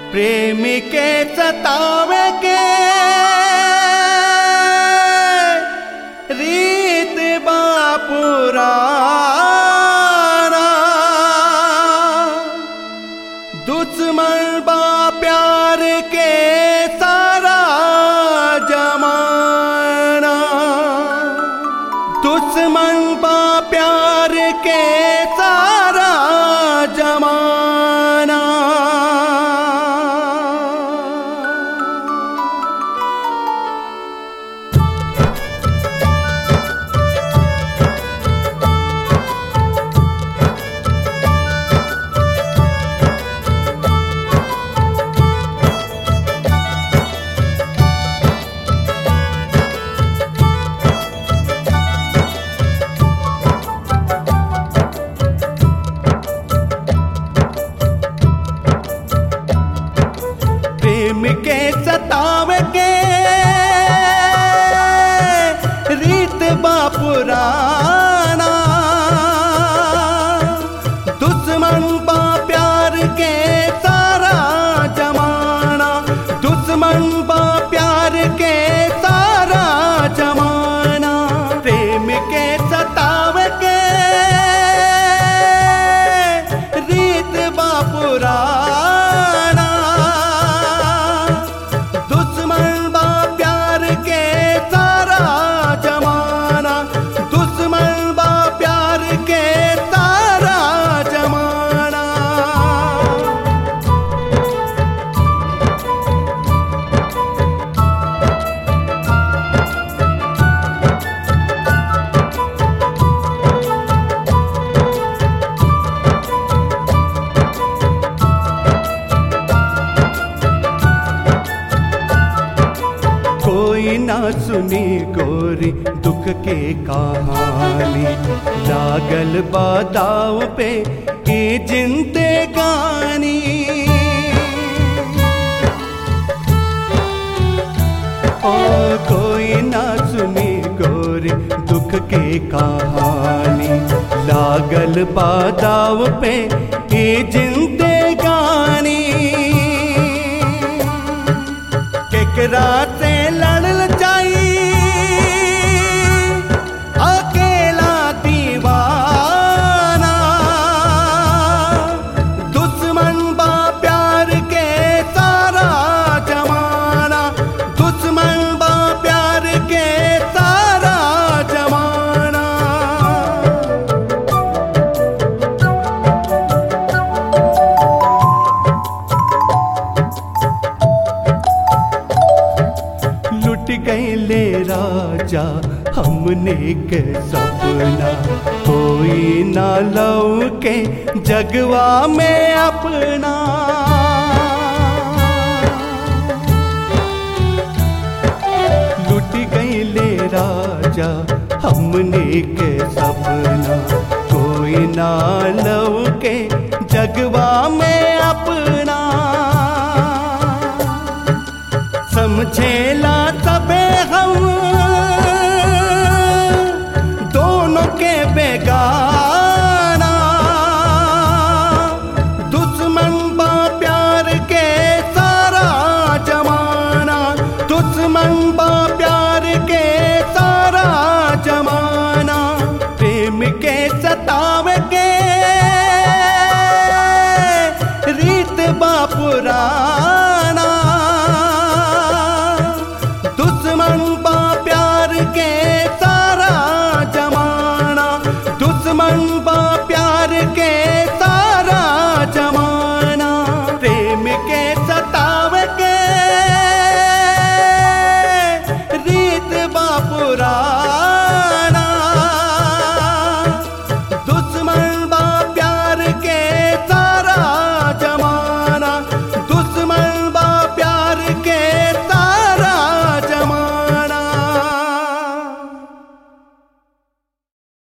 प्रेम के सतावे के रीत बापुराना, दुश्मन बा प्यार के सारा जमाना, दुश्मन बा प्यार के सारा जमाना। प्रेम के सतावे के रीत बापुराना, दुश्मन बा प्यार के सारा जमाना, दुश्मन बा प्यार के सारा जमाना। प्रेम के सतावे के रीत बापुराना, दुश्मन बा प्यार के सारा जमाना, दुश्मन बा प्यार के सारा जमाना। कोई ना सुनी गोरी दुख के कहानी, लागल बादाव पे की जिंदगानी। ओ कोई ना सुनी गोरी दुख के कहानी, लागल बादाव पे की जिंदगानी। केकरा से लड़ल जाई अकेला दीवाना, दुश्मन बा प्यार के सारा जमाना, दुश्मन बा प्यार के सारा जमाना। लुट गईले राजा हमने के सपना, कोई ना लौके जगवा में अपना। लुट गईले राजा हमने के सपना, कोई ना लौके जगवा में अपना। समझेला सबे हम दोनों के बेगाना, दुश्मन बा प्यार के सारा जमाना, दुश्मन बा प्यार के सारा जमाना। प्रेम के सतावे के रीत बापुरा